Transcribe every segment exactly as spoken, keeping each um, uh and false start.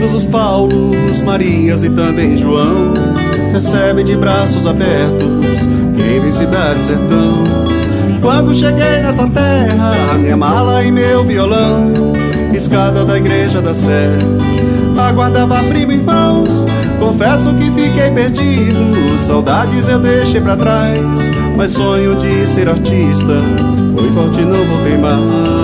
Todos os Paulos, Marias e também João recebem de braços abertos quem vem cidade sertão. Quando cheguei nessa terra, minha mala e meu violão, escada da igreja da Sé, aguardava primo e irmãos. Confesso que fiquei perdido, saudades eu deixei pra trás, mas sonho de ser artista foi forte e não voltei mais.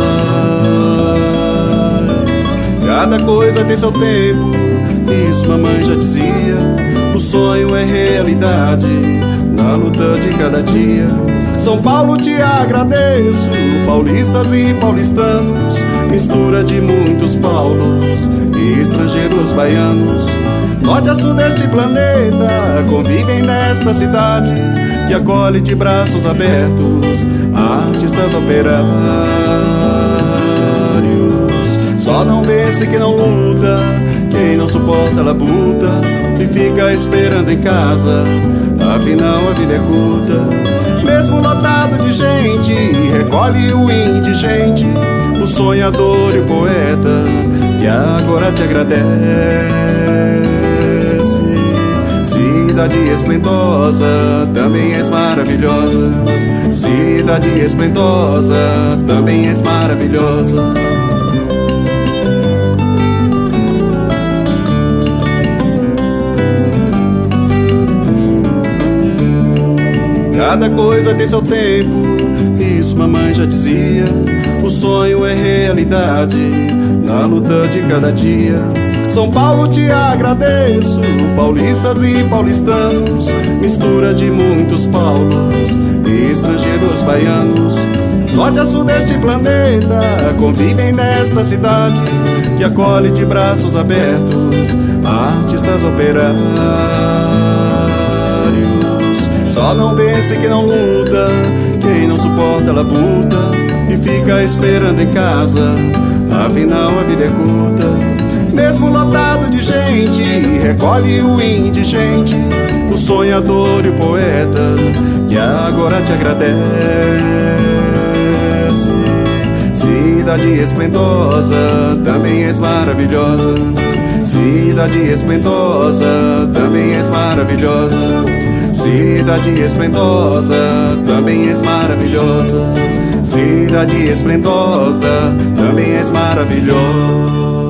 Cada coisa tem seu tempo, isso mamãe já dizia. O sonho é realidade na luta de cada dia. São Paulo te agradeço, paulistas e paulistanos, mistura de muitos Paulos e estrangeiros baianos. Norte a sul deste planeta convivem nesta cidade que acolhe de braços abertos artistas operários. Só não vence quem não luta, quem não suporta a labuta e fica esperando em casa, afinal a vida é curta. Mesmo lotado de gente, recolhe o indigente, o sonhador e o poeta que agora te agradece. Cidade esplendosa, também és maravilhosa. Cidade esplendosa, também és maravilhosa. Cada coisa tem seu tempo, isso mamãe já dizia. O sonho é realidade na luta de cada dia. São Paulo te agradeço, paulistas e paulistanos, mistura de muitos Paulos e estrangeiros baianos. Norte a sul deste planeta convivem nesta cidade que acolhe de braços abertos artistas operários. Só não vence quem não luta, quem não suporta a labuta e fica esperando em casa, afinal a vida é curta. Mesmo lotado de gente, recolhe o indigente, o sonhador e o poeta que agora te agradece. Cidade esplendosa, também és maravilhosa. Cidade esplendosa, também és maravilhosa. Cidade esplendosa, também és maravilhosa. Cidade esplendosa, também és maravilhosa.